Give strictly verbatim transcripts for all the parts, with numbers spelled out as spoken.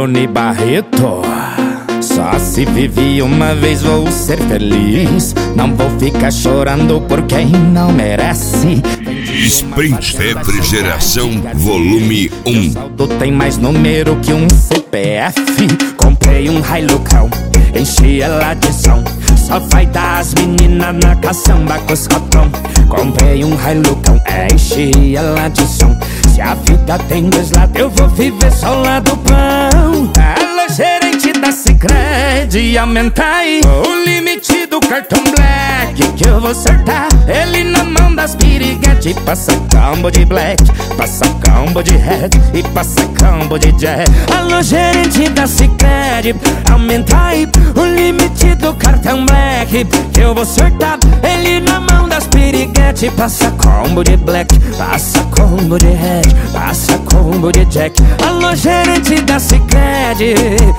Rony Barreto. Só se vive uma vez, vou ser feliz. Não vou ficar chorando por quem não merece. Sprint Refrigeração Volume um. O saldo tem mais número que um C P F. Comprei um Hilucão, enchi ela de som. Só vai dar as meninas na caçamba com os cotão. Comprei um Hilucão, enchi ela de som. Se a vida tem dois lados, eu vou viver só o lado pão. Alô, gerente da Sicredi, aumenta aí o limite do cartão Black, que eu vou acertar ele na mão das piriguete. Passa combo de Black, passa combo de Red e passa combo de Jack. Alô, gerente da Sicredi, aumenta aí o limite do cartão Black, que eu vou acertar ele na mão das piriguete. Passa combo de Black, passa combo de Red, passa combo de Jack. Alô, gerente da Sicredi,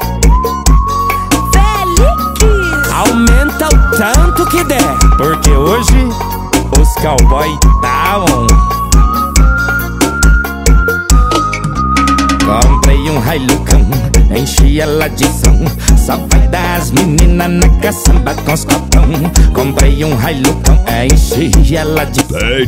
aumenta o tanto que der, porque hoje os cowboy tá on. Comprei um Hilucão, enchi ela de som. Só vai dar as meninas na caçamba com os copão. Comprei um Hilucão, enchi ela de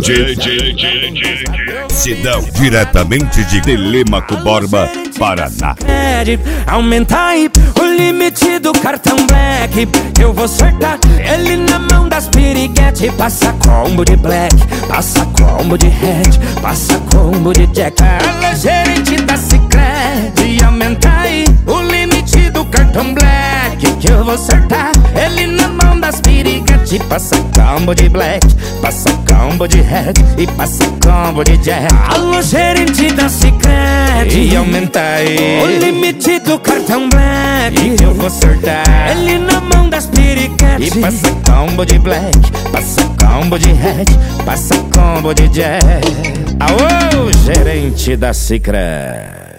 som. Sidão, diretamente de Telêmaco Borba, Paraná. Aumenta aí o limite do cartão Black, eu vou acertar ele na mão das piriguete. Passa combo de Black, passa combo de Red, passa combo de Jack. Alô, gerente da Sicredi, aumenta aí o limite do cartão Black, que eu vou acertar ele na mão das piriguete. Passa combo de Black, passa combo de Red e passa combo de Jack. Alô, gerente da Sicredi, aumenta aí o limite do cartão Black, que eu vou acertar ele na mão das piriguete. E passa combo de Black, passa combo de Red, passa combo de Jack. Aô, gerente da Sicredi.